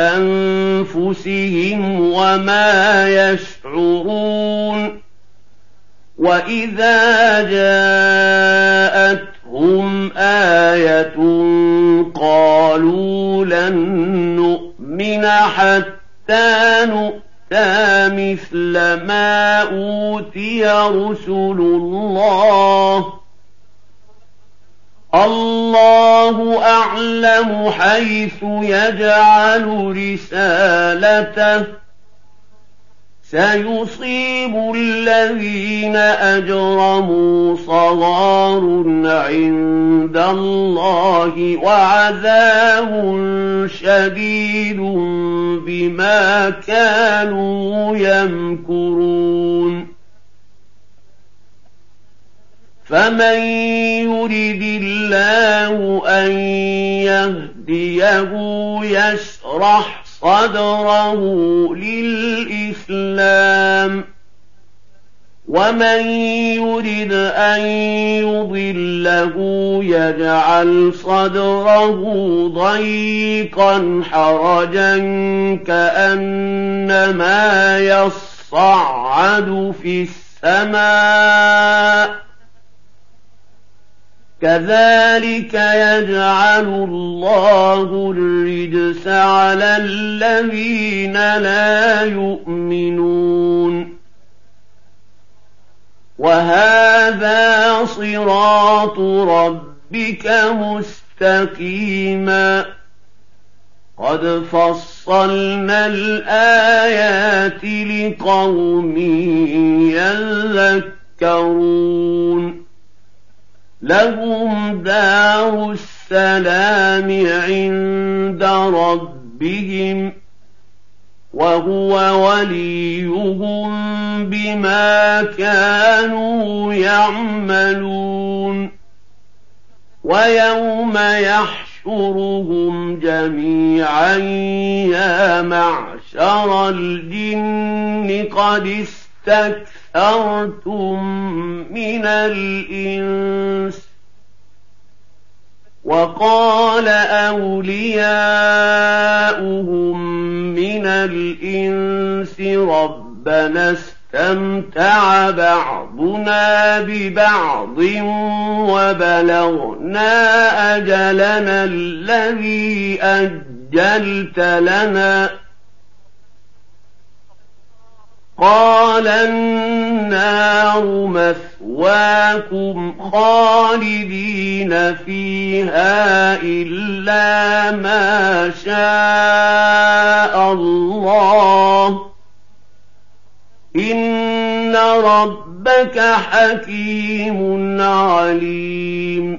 بأنفسهم وما يشعرون وإذا جاءتهم آية قالوا لن نؤمن حتى نؤتى مثل ما أوتي رسل الله الله أعلم حيث يجعل رسالته سيصيب الذين أجرموا صغار عند الله وعذاب شديد بما كانوا يمكرون فمن يرد الله أن يهديه يشرح صدره للإسلام ومن يرد أن يضله يجعل صدره ضيقا حرجا كأنما يصعد في السماء كذلك يجعل الله الرجس على الذين لا يؤمنون وهذا صراط ربك مستقيما قد فصلنا الآيات لقوم يذكرون لهم دار السلام عند ربهم وهو وليهم بما كانوا يعملون ويوم يحشرهم جميعا يا معشر الجن قد استكثرتم من الإنس وقال أولياؤهم من الإنس ربنا استمتع بعضنا ببعض وبلغنا أجلنا الذي أجلت لنا قال النار مثواكم خالدين فيها إلا ما شاء الله إن ربك حكيم عليم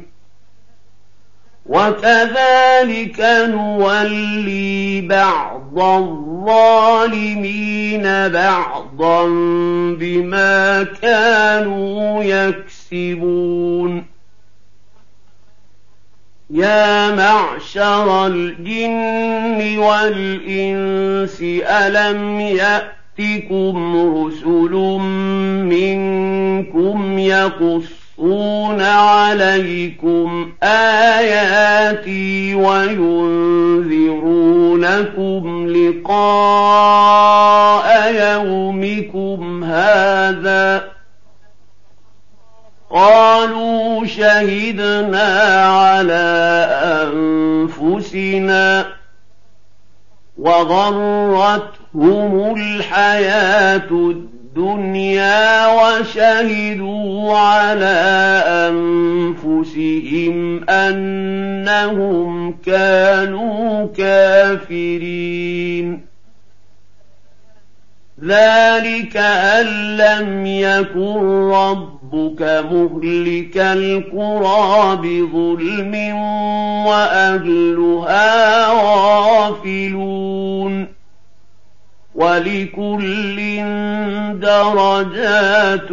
وكذلك نولي بعض الظالمين بعضا بما كانوا يكسبون يا معشر الجن والإنس ألم يأتكم رسل منكم يقصون عليكم آياتي وينذرونكم لقاء يومكم هذا قالوا شهدنا على أنفسنا وغرتهم الحياة الدنيا وشهدوا على أنفسهم أنهم كانوا كافرين ذلك أن لم يكن ربك مهلك القرى بظلم وأهلها غافلون ولكل درجات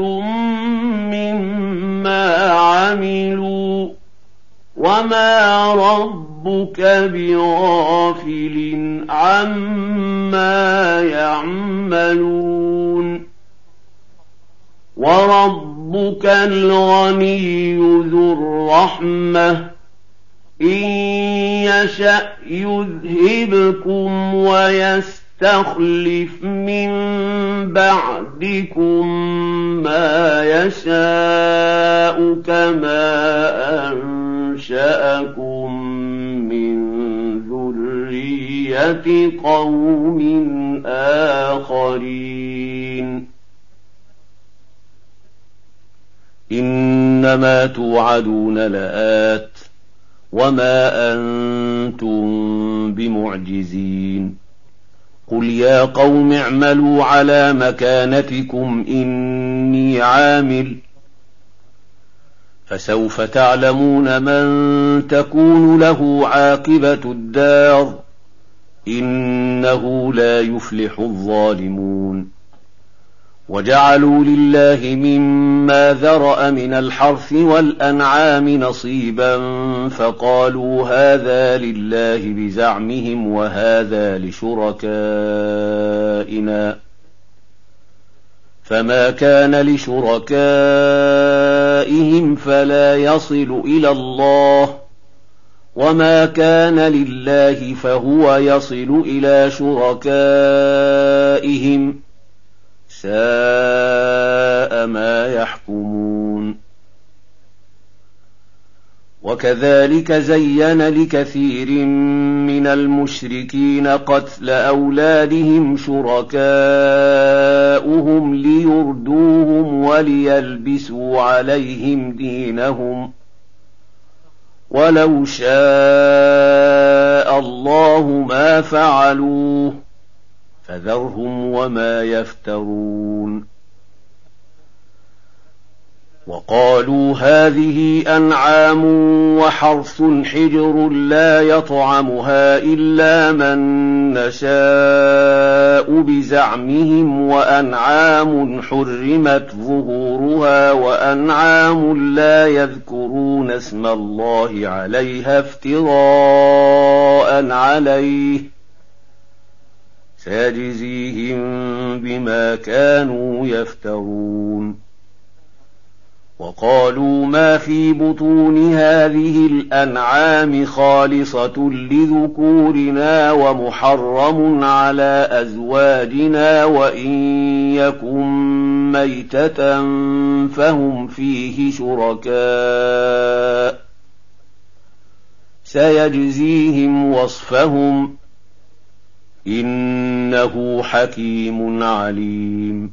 مما عملوا وما ربك بغافل عما يعملون وربك الغني ذو الرحمة إن يشأ يذهبكم ويستخلف من بعدكم ما يشاء كما أنشأكم من ذرية قوم آخرين إنما توعدون لآت وما أنتم بمعجزين قل يا قوم اعملوا على مكانتكم إني عامل فسوف تعلمون من تكون له عاقبة الدار إنه لا يفلح الظالمون وجعلوا لله مما ذرأ من الحرث والأنعام نصيبا فقالوا هذا لله بزعمهم وهذا لشركائنا فما كان لشركائهم فلا يصل إلى الله وما كان لله فهو يصل إلى شركائهم ساء ما يحكمون وكذلك زين لكثير من المشركين قتل أولادهم شركاؤهم ليردوهم وليلبسوا عليهم دينهم ولو شاء الله ما فعلوه فذرهم وما يفترون وقالوا هذه أنعام وحرث حجر لا يطعمها إلا من نشاء بزعمهم وأنعام حرمت ظهورها وأنعام لا يذكرون اسم الله عليها افتراء عليه سيجزيهم بما كانوا يفترون. وقالوا ما في بطون هذه الأنعام خالصة لذكورنا ومحرم على أزواجنا وإن يكن ميتة فهم فيه شركاء سيجزيهم وصفهم إنه حكيم عليم.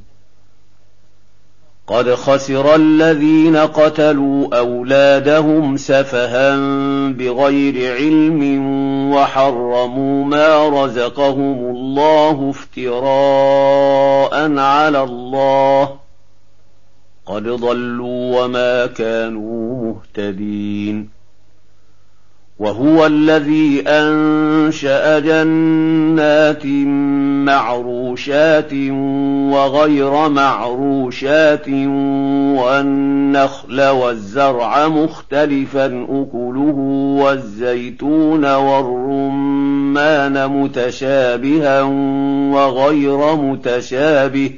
قد خسر الذين قتلوا أولادهم سفها بغير علم وحرموا ما رزقهم الله افتراء على الله قد ضلوا وما كانوا مهتدين. وهو الذي أنشأ جنات معروشات وغير معروشات والنخل والزرع مختلفا أكله والزيتون والرمان متشابها وغير متشابه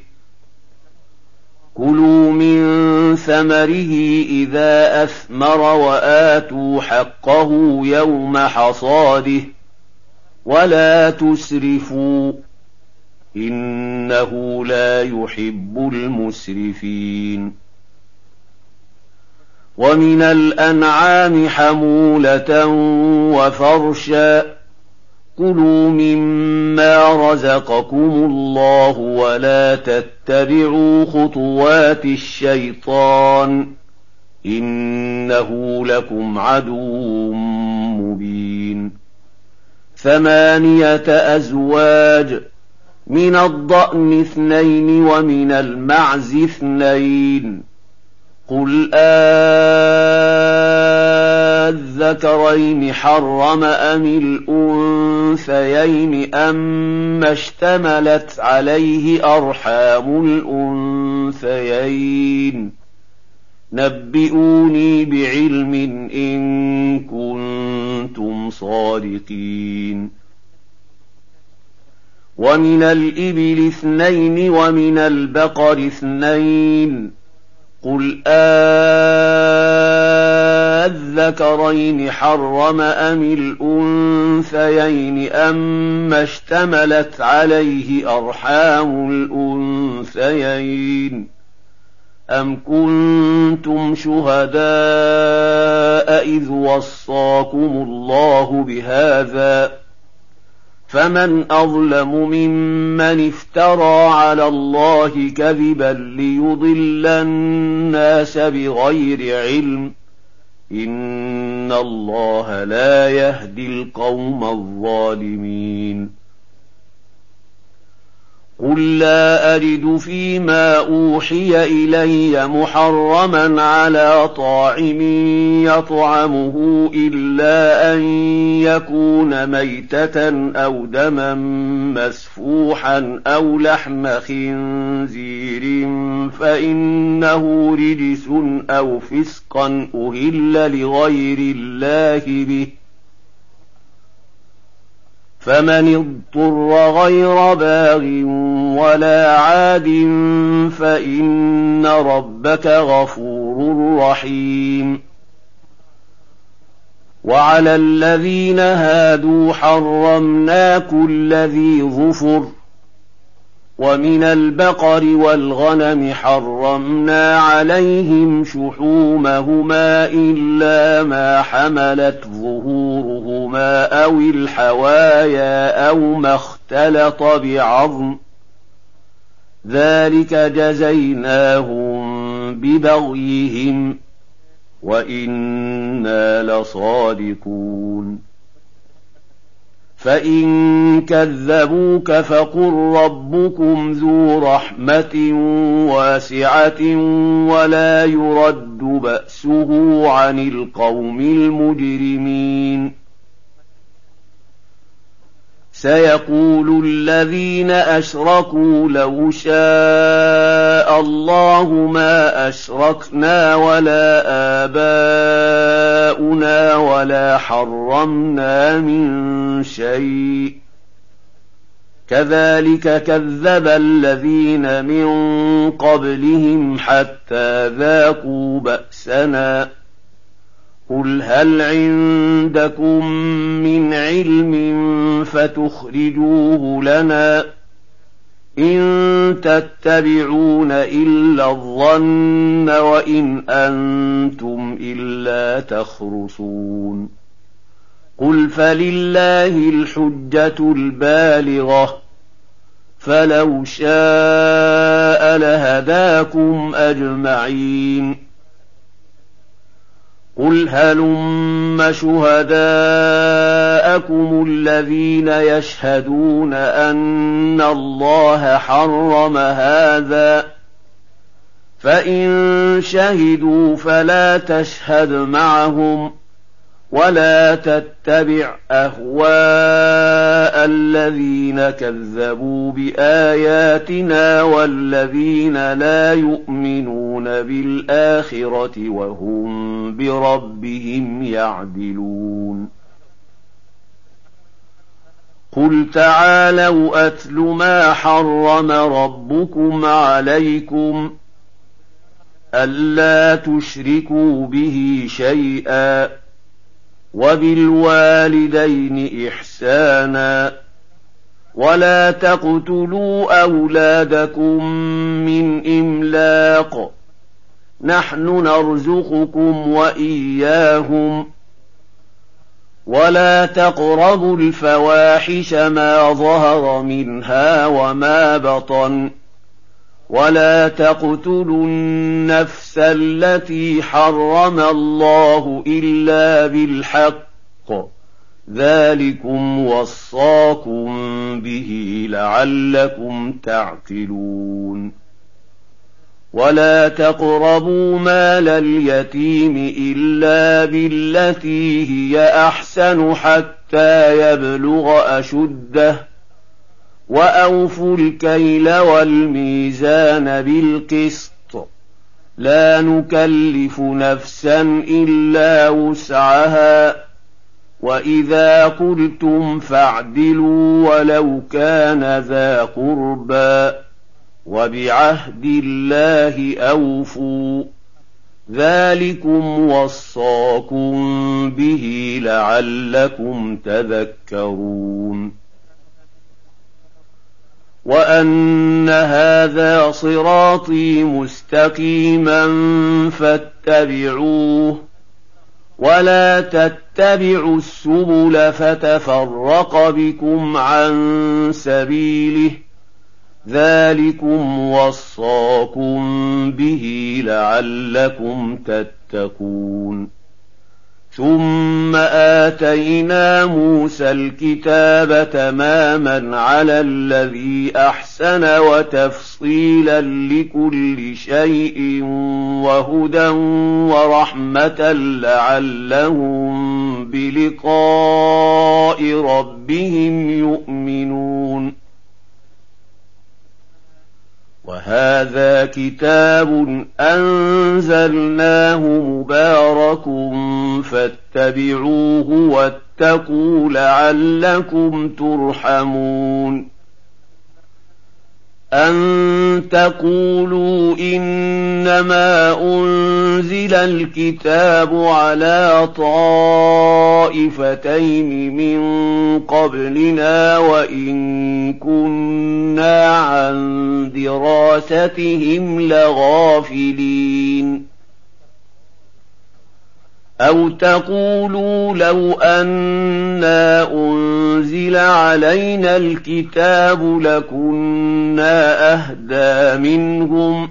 كلوا من ثمره إذا أثمر وآتوا حقه يوم حصاده ولا تسرفوا إنه لا يحب المسرفين. ومن الأنعام حمولة وفرشا كلوا مما رزقكم الله ولا تتبعوا خطوات الشيطان إنه لكم عدو مبين. ثمانية أزواج من الضأن اثنين ومن المعز اثنين قل أذكرين حرم أم الأنثيين أم اشتملت عليه أرحام الأنثيين نبئوني بعلم إن كنتم صادقين. ومن الإبل اثنين ومن البقر اثنين قل أذكرين حرم أم الأنثيين أم اشتملت عليه أرحام الأنثيين أم كنتم شهداء إذ وصاكم الله بهذا فمن أظلم ممن افترى على الله كذبا ليضل الناس بغير علم إن الله لا يهدي القوم الظالمين. قل لا أجد فيما أوحي إلي محرما على طاعم يطعمه إلا أن يكون ميتة أو دما مسفوحا أو لحم خنزير فإنه رجس أو فسقا أهل لغير الله به فمن اضطر غير باغ ولا عاد فإن ربك غفور رحيم. وعلى الذين هادوا حرمنا كل ذي ظفر ومن البقر والغنم حرمنا عليهم شحومهما إلا ما حملت ظهورهما أو الحوايا أو ما اختلط بعظم ذلك جزيناهم ببغيهم وإنا لصادقون. فإن كذبوك فقل ربكم ذو رحمة واسعة ولا يرد بأسه عن القوم المجرمين. سيقول الذين أشركوا لو شاء الله ما أشركنا ولا آباؤنا ولا حرمنا من شيء كذلك كذب الذين من قبلهم حتى ذاقوا بأسنا قل هل عندكم من علم فتخرجوه لنا إن تتبعون إلا الظن وإن أنتم إلا تخرصون قل فلله الحجة البالغة فلو شاء لهداكم أجمعين قل هلم شهداءكم الذين يشهدون أن الله حرم هذا فإن شهدوا فلا تشهد معهم ولا تتبع أهواء الذين كذبوا بآياتنا والذين لا يؤمنون بالآخرة وهم بربهم يعدلون قل تعالوا أتل ما حرم ربكم عليكم ألا تشركوا به شيئا وبالوالدين إحسانا ولا تقتلوا أولادكم من إملاق نحن نرزقكم وإياهم ولا تقربوا الفواحش ما ظهر منها وما بطن ولا تقتلوا النفس التي حرم الله إلا بالحق ذلكم وصاكم به لعلكم تعقلون ولا تقربوا مال اليتيم إلا بالتي هي أحسن حتى يبلغ أشده وأوفوا الكيل والميزان بالقسط لا نكلف نفسا إلا وسعها وإذا قلتم فاعدلوا ولو كان ذا قربى وبعهد الله أوفوا ذلكم وصاكم به لعلكم تذكرون وأن هذا صراطي مستقيما فاتبعوه ولا تتبعوا السبل فتفرق بكم عن سبيله ذلكم وصاكم به لعلكم تتقون ثم آتينا موسى الكتاب تماما على الذي أحسن وتفصيلا لكل شيء وهدى ورحمة لعلهم بلقاء ربهم يؤمنون وهذا كتاب أنزلناه مبارك فاتبعوه واتقوا لعلكم ترحمون أن تقولوا إنما أنزل الكتاب على طائفتين من قبلنا وإن كنا عن دراستهم لغافلين أو تقولوا لو أنا أنزل علينا الكتاب لكنا أهدى منهم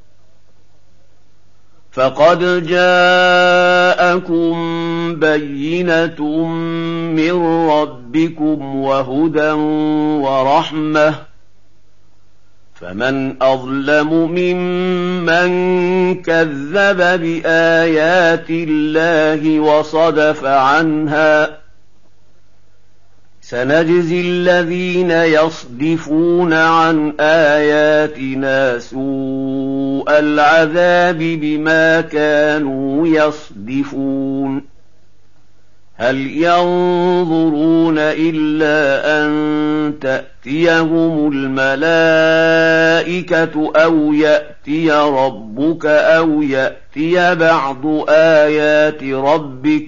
فقد جاءكم بينة من ربكم ربكم وهدى ورحمة فمن أظلم ممن كذب بآيات الله وصدف عنها سنجزي الذين يصدفون عن آياتنا سوء العذاب بما كانوا يصدفون هل ينظرون إلا أن تأتيهم الملائكة أو يأتي ربك أو يأتي بعض آيات ربك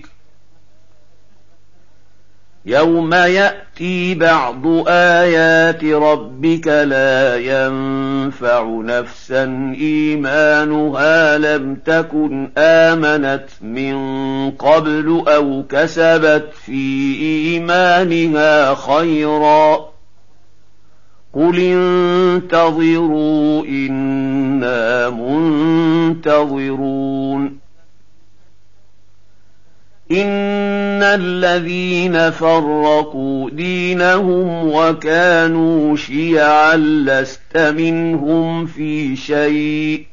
يوم يأتي بعض آيات ربك لا ينفع نفسا إيمانها لم تكن آمنت من قبل أو كسبت في إيمانها خيرا قل انتظروا إنا منتظرون إن الذين فرقوا دينهم وكانوا شيعا لست منهم في شيء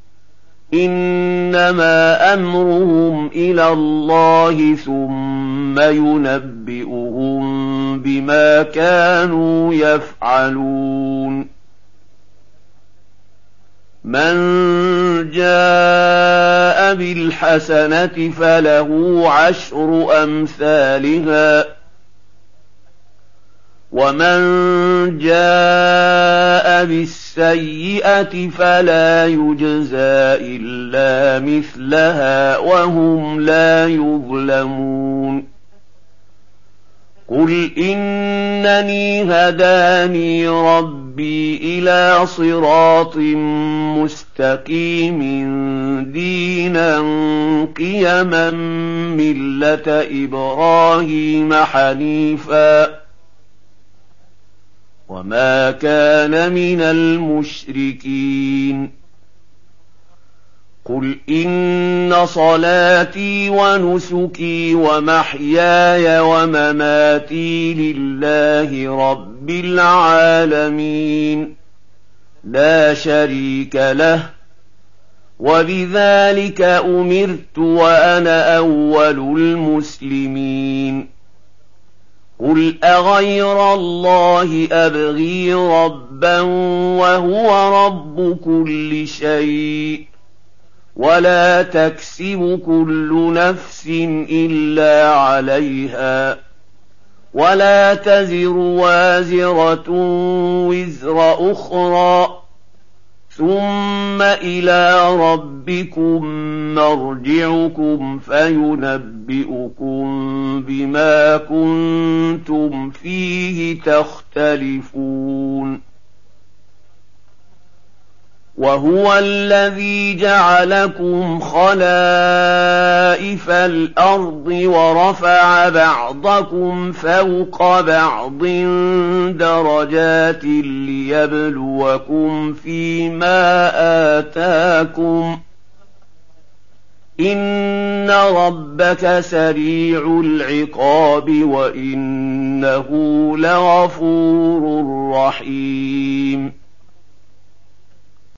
إنما أمرهم إلى الله ثم ينبئهم بما كانوا يفعلون من جاء بالحسنة فله عشر أمثالها ومن جاء بالسيئة فلا يجزى إلا مثلها وهم لا يظلمون قل إنني هداني ربي إلى صراط مستقيم دينا قيما ملة إبراهيم حنيفا وما كان من المشركين قل إن صلاتي ونسكي ومحياي ومماتي لله رب العالمين لا شريك له وبذلك أمرت وأنا أول المسلمين قل أغير الله أبغي ربا وهو رب كل شيء ولا تكسب كل نفس إلا عليها ولا تزر وازرة وزر أخرى ثم إلى ربكم مرجعكم فينبئكم بما كنتم فيه تختلفون وهو الذي جعلكم خلائف الأرض ورفع بعضكم فوق بعض درجات ليبلوكم فيما آتاكم إن ربك سريع العقاب وإنه لغفور رحيم